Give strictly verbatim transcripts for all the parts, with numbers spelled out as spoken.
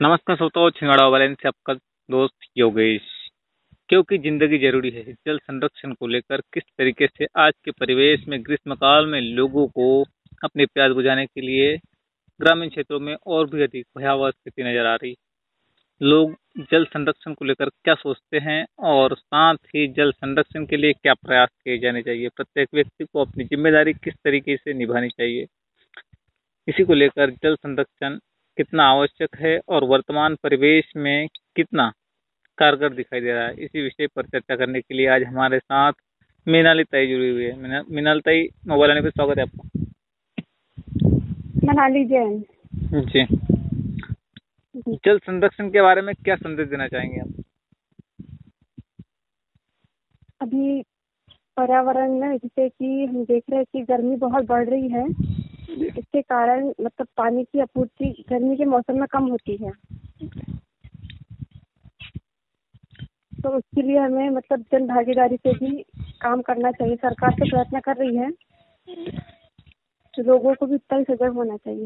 नमस्कार श्रोताओ, छिंदवाड़ा वाले से आपका दोस्त योगेश। क्योंकि जिंदगी जरूरी है, जल संरक्षण को लेकर किस तरीके से आज के परिवेश में ग्रीष्मकाल में लोगों को अपनी प्यास बुझाने के लिए ग्रामीण क्षेत्रों में और भी अधिक भयावह स्थिति नजर आ रही। लोग जल संरक्षण को लेकर क्या सोचते हैं और साथ ही जल संरक्षण के लिए क्या प्रयास किए जाने चाहिए, प्रत्येक व्यक्ति को अपनी जिम्मेदारी किस तरीके से निभानी चाहिए, इसी को लेकर जल संरक्षण कितना आवश्यक है और वर्तमान परिवेश में कितना कारगर दिखाई दे रहा है, इसी विषय पर चर्चा करने के लिए आज हमारे साथ मीनाली ताई जुड़ी हुई है। मीना- मीनाली ताई, मोबाइल आने पर स्वागत है आपका। मनाली जैन जी, जल संरक्षण के बारे में क्या संदेश देना चाहेंगे आप? अभी पर्यावरण में जैसे कि हम देख रहे हैं कि गर्मी बहुत बढ़ रही है। इसके कारण मतलब पानी की आपूर्ति गर्मी के मौसम में कम होती है, तो उसके लिए हमें मतलब जन भागीदारी से भी काम करना चाहिए। सरकार तो प्रयत्न कर रही है, तो लोगों को भी उतना ही सजग होना चाहिए।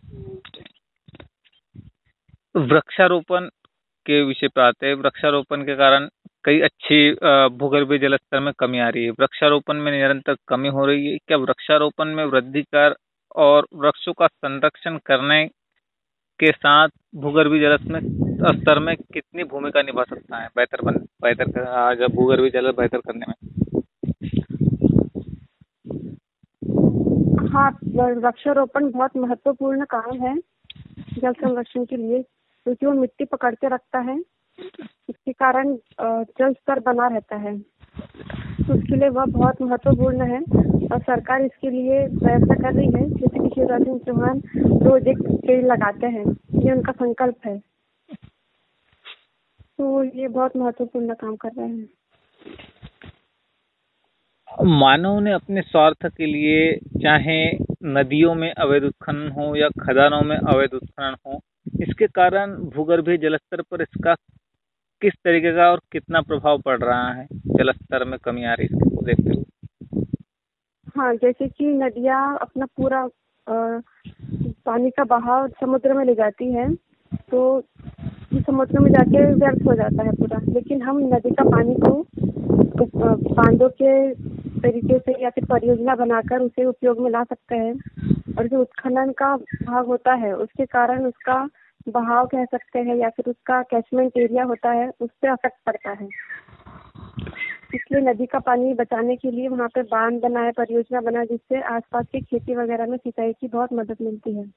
वृक्षारोपण के विषय पे आते हैं। वृक्षारोपण के कारण कई अच्छी अ, भूगर्भीय जल स्तर में कमी आ रही है। वृक्षारोपण में निरंतर कमी हो रही है। क्या वृक्षारोपण में वृद्धि कर और वृक्षों का संरक्षण करने के साथ भूगर्भीय जल में स्तर में कितनी भूमिका निभा सकता है बेहतर बन बेहतर कर- आ, जब भूगर्भीय जल बेहतर करने में? हाँ, वृक्षारोपण बहुत महत्वपूर्ण काम है जल संरक्षण के लिए, क्योंकि वो मिट्टी पकड़ के रखता है। इसके कारण अ, जल स्तर बना रहता है, तो उसके लिए वह बहुत महत्वपूर्ण है और सरकार इसके लिए प्रयत्न कर रही है। जैसे कि शिवराज सिंह चौहान रोज एक पेड़ लगाते हैं, ये उनका संकल्प है, तो ये बहुत महत्वपूर्ण काम कर रहे हैं। मानव ने अपने स्वार्थ के लिए, चाहे नदियों में अवैध उत्खनन हो या खदानों में अवैध उत्खनन हो, इसके कारण भूगर्भीय जलस्तर पर इसका किस तरीके का और कितना प्रभाव पड़ रहा है? जलस्तर में कमी आ रही है इसको देखते हुए। हाँ, जैसे कि नदियाँ अपना पूरा अ, पानी का बहाव समुद्र में ले जाती है, तो ये समुद्र में जाके व्यर्थ हो जाता है पूरा। लेकिन हम नदी का पानी को अ, बांधों के तरीके से या फिर परियोजना बनाकर उसे उपयोग में ला सकते हैं। और जो उत्खनन का भाग होता है, उसके कारण उसका बहाव कह सकते हैं या फिर उसका कैचमेंट एरिया होता है, उस पर अफेक्ट पड़ता है। इसलिए नदी का पानी बचाने के लिए वहाँ पे बांध बनाए, परियोजना बनाए, जिससे आसपास की खेती वगैरह में सिंचाई की बहुत मदद मिलती है।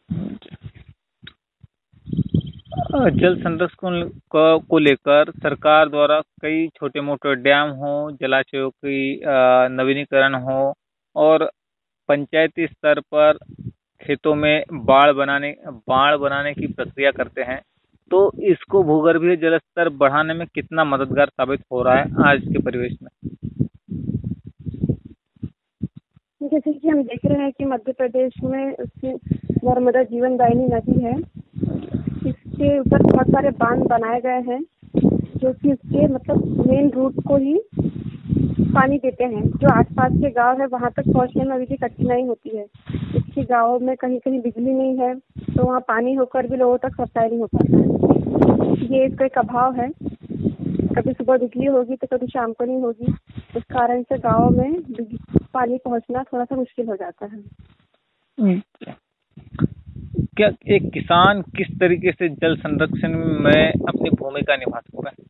जल संरक्षण को, को लेकर सरकार द्वारा कई छोटे मोटे डैम हो, जलाशयों की अ, नवीनीकरण हो और पंचायती स्तर पर खेतों में बाढ़ बनाने बाढ़ बनाने की प्रक्रिया करते हैं, तो इसको भूगर्भीय जल स्तर बढ़ाने में कितना मददगार साबित हो रहा है आज के परिवेश में? जैसे कि हम देख रहे हैं कि मध्य प्रदेश में उसकी नर्मदा जीवन दायिनी नदी है, इसके ऊपर बहुत सारे बांध बनाए गए हैं, जो कि उसके मतलब मेन रूट को ही पानी देते हैं। जो आसपास के गांव है वहां तक पहुंचने में अभी भी कठिनाई होती है। इसके गाँव में कहीं कहीं बिजली नहीं है, तो वहाँ पानी होकर भी लोगों तक सप्लाई नहीं हो पाता है। ये इसका एक अभाव है। कभी सुबह बिजली होगी तो कभी शाम को नहीं होगी, इस कारण से गाँव में पानी पहुंचना थोड़ा सा मुश्किल हो जाता है। क्या एक किसान किस तरीके से जल संरक्षण में अपनी भूमिका निभा सकता है?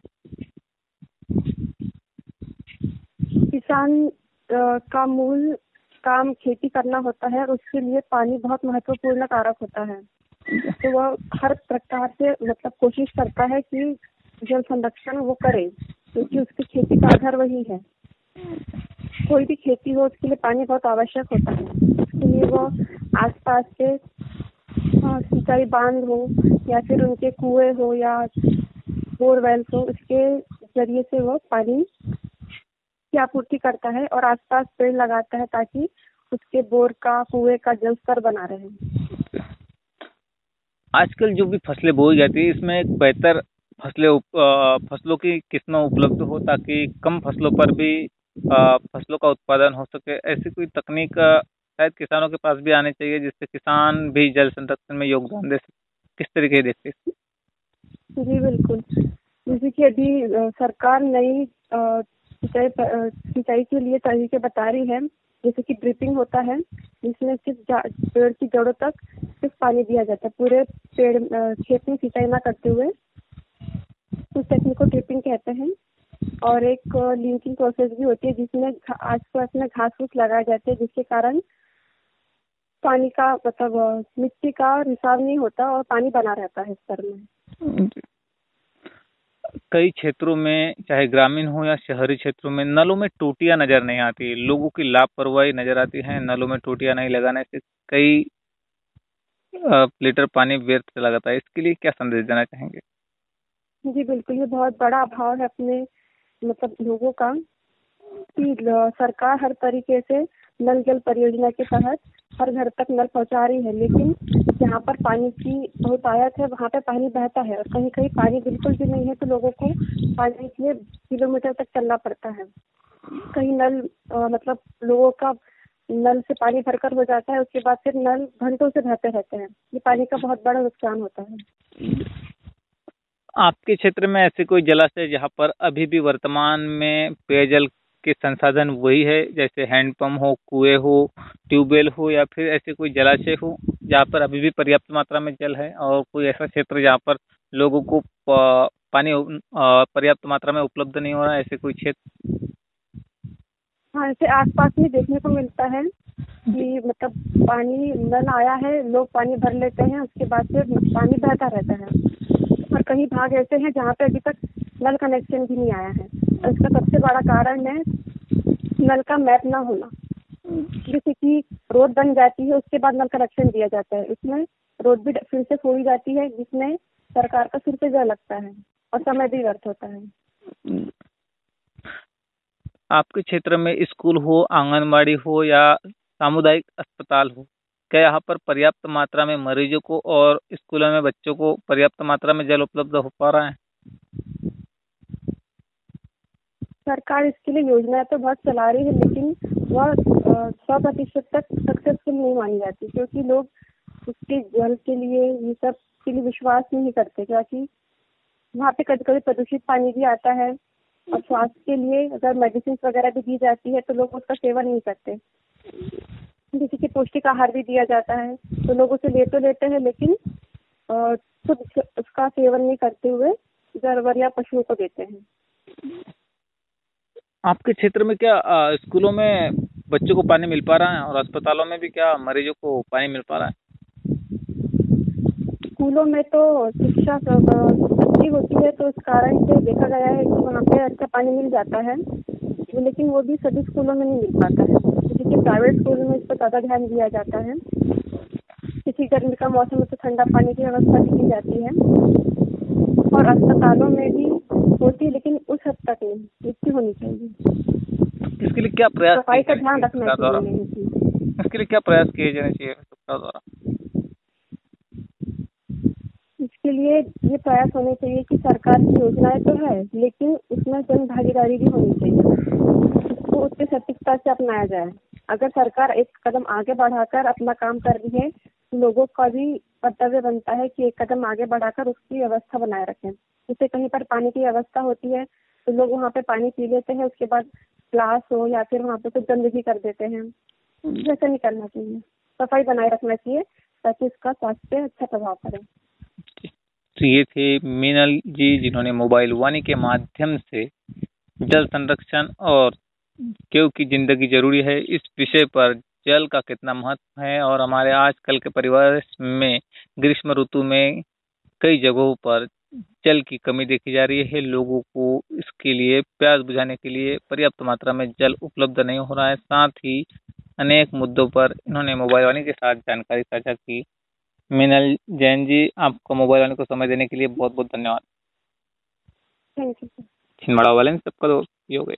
किसान अ, का मूल काम खेती करना होता है और उसके लिए पानी बहुत महत्वपूर्ण कारक होता है, तो वह हर प्रकार से मतलब कोशिश करता है कि जल संरक्षण वो करे, क्योंकि उसकी खेती का आधार वही है। कोई भी खेती हो उसके लिए पानी बहुत आवश्यक होता है। इसके लिए वो आसपास के सिंचाई बांध हो या फिर उनके कुएं हो या बोरवेल हो, उसके जरिए से वो पानी की आपूर्ति करता है और आसपास पेड़ लगाता है ताकि उसके बोर का कुएं का जल स्तर बना रहे। आजकल जो भी फसलें बोई जाती है, इसमें एक बेहतर फसलें उप- अ, फसलों की किस्में उपलब्ध हो ताकि कम फसलों पर भी अ, फसलों का उत्पादन हो सके। ऐसी कोई तकनीक अ, शायद किसानों के पास भी आनी चाहिए, जिससे किसान भी जल संरक्षण में योगदान दे सके। किस तरीके से देखते हैं? जी बिल्कुल। जैसे कि अभी अ, सरकार नई अ, सिंचाई प- अ, सिंचाई के लिए तरीके बता रही है, जैसे कि ड्रिपिंग होता है, जिसमें सिर्फ जा- पेड़ की जड़ों तक सिर्फ पानी दिया जाता है, पूरे पेड़ अ, खेत में सिंचाई ना करते हुए। उस टेक्निक को ड्रिपिंग कहते हैं। और एक लिंकिंग प्रोसेस भी होती है, जिसमें घा- आसपास में घास फूस लगाए जाते हैं, जिसके कारण पानी का मतलब अ, मिट्टी का रिसाव नहीं होता और पानी बना रहता है स्तर में। कई क्षेत्रों में, चाहे ग्रामीण हो या शहरी क्षेत्रों में, नलों में टूटियां नजर नहीं आती। लोगों की लापरवाही नजर आती है। नलों में टूटियां नहीं लगाने से कई अ, लीटर पानी व्यर्थ चला जाता है। इसके लिए क्या संदेश देना चाहेंगे? जी बिल्कुल, ये बहुत बड़ा अभाव है अपने मतलब लोगों का, कि ल- सरकार हर तरीके से नल जल परियोजना के तहत हर घर तक नल पहुंचा रही है, लेकिन जहाँ पर पानी की बहुतायत है वहाँ पे पानी बहता है, और कहीं कहीं पानी बिल्कुल भी नहीं है, तो लोगों को पानी के लिए किलोमीटर तक चलना पड़ता है। कहीं नल अ, मतलब लोगों का नल से पानी भरकर हो जाता है, उसके बाद फिर नल घंटों से बहते रहते हैं। ये पानी का बहुत बड़ा नुकसान होता है। आपके क्षेत्र में ऐसे कोई जलाशय जहाँ पर अभी भी वर्तमान में पेयजल के संसाधन वही है, जैसे हैंडपंप हो, कुएं हो, ट्यूबवेल हो, या फिर ऐसे कोई जलाशय हो जहाँ पर अभी भी पर्याप्त मात्रा में जल है, और कोई ऐसा क्षेत्र जहाँ पर लोगों को प- पानी अ, पर्याप्त मात्रा में उपलब्ध नहीं हो रहा है, ऐसे कोई क्षेत्र? हाँ, ऐसे आसपास में देखने को मिलता है कि मतलब पानी नल आया है, लोग पानी भर लेते हैं, उसके बाद फिर पानी बहता रहता है। और कई भाग ऐसे हैं जहाँ पे अभी तक नल कनेक्शन भी नहीं आया है, और इसका सबसे बड़ा कारण है नल का मैप ना होना। जैसे कि रोड बन जाती है, उसके बाद नल कनेक्शन दिया जाता है, इसमें रोड भी फिर से खोदी जाती है, जिसमें सरकार का सिर पे जा लगता है और समय भी व्यर्थ होता है। आपके क्षेत्र में स्कूल हो, आंगनबाड़ी हो या सामुदायिक अस्पताल हो, क्या यहाँ पर पर्याप्त मात्रा में मरीजों को और स्कूलों में बच्चों को पर्याप्त मात्रा में जल उपलब्ध हो पा रहा है? सरकार इसके लिए योजनाएं तो बहुत चला रही है, लेकिन वह सौ प्रतिशत तक सक्सेसफुल नहीं मानी जाती, क्योंकि लोग उसके जल के लिए ये सब के लिए विश्वास नहीं करते, क्योंकि वहाँ पे कभी कभी प्रदूषित पानी भी आता है, और स्वास्थ्य के लिए अगर मेडिसिन वगैरह भी दी जाती है तो लोग उसका सेवन नहीं करते। जैसे कि पौष्टिक आहार भी दिया जाता है, तो लोग उसे ले तो लेते हैं, लेकिन अ, खुद उसका सेवन नहीं करते हुए जानवर या पशुओं को देते हैं। आपके क्षेत्र में क्या अ, स्कूलों में बच्चों को पानी मिल पा रहा है, और अस्पतालों में भी क्या मरीजों को पानी मिल पा रहा है? स्कूलों में तो शिक्षा सब, अ, अच्छी होती है, तो इस कारण से देखा गया है कि वहाँ पे अच्छा पानी मिल जाता है, लेकिन वो भी सभी स्कूलों में नहीं मिल पाता है। जैसे कि प्राइवेट स्कूलों में इस पर ज़्यादा ध्यान दिया जाता है। किसी गर्मी का मौसम में तो ठंडा पानी की व्यवस्था भी की जाती है, और अस्पतालों में भी होती है, लेकिन उस हद तक नहीं जितनी होनी चाहिए। इसके लिए क्या प्रयास सफाई किए का जाने ध्यान चाहिए रखना सरकार द्वारा? चाहिए इसमें। इसके लिए क्या प्रयास किए जाने चाहिए सरकार द्वारा? इसके लिए ये प्रयास होने चाहिए कि सरकार की योजनाएं तो है, लेकिन उसमें जन भागीदारी भी होनी चाहिए, इसको उतनी सटीकता से अपनाया जाए। अगर सरकार एक कदम आगे बढ़ाकर अपना काम कर रही है, तो लोगों का भी कर्तव्य बनता है कि एक कदम आगे बढ़ाकर उसकी व्यवस्था बनाए रखें। जैसे कहीं पर पानी की व्यवस्था होती है तो लोग वहाँ पे पानी पी लेते हैं, उसके बाद ग्लास हो या फिर वहाँ पे कुछ गंदगी कर देते हैं। वैसा नहीं करना चाहिए, सफाई बनाए रखना चाहिए, ताकि इसका स्वास्थ्य पे अच्छा प्रभाव पड़े। तो ये थे मीनल जी, जिन्होंने मोबाइल वाणी के माध्यम से जल संरक्षण और क्योंकि जिंदगी जरूरी है इस विषय पर, जल का कितना महत्व है, और हमारे आजकल के परिवेश में ग्रीष्म ऋतु में कई जगहों पर जल की कमी देखी जा रही है। लोगों को इसके लिए, प्यास बुझाने के लिए पर्याप्त मात्रा में जल उपलब्ध नहीं हो रहा है। साथ ही अनेक मुद्दों पर इन्होंने मोबाइल वाणी के साथ जानकारी साझा की। मीनल जैन जी, आपको मोबाइल वाणी को समय देने के लिए बहुत बहुत धन्यवाद। Thank you. छिंदवाड़ा वाले सबका दोस्त ही हो गए।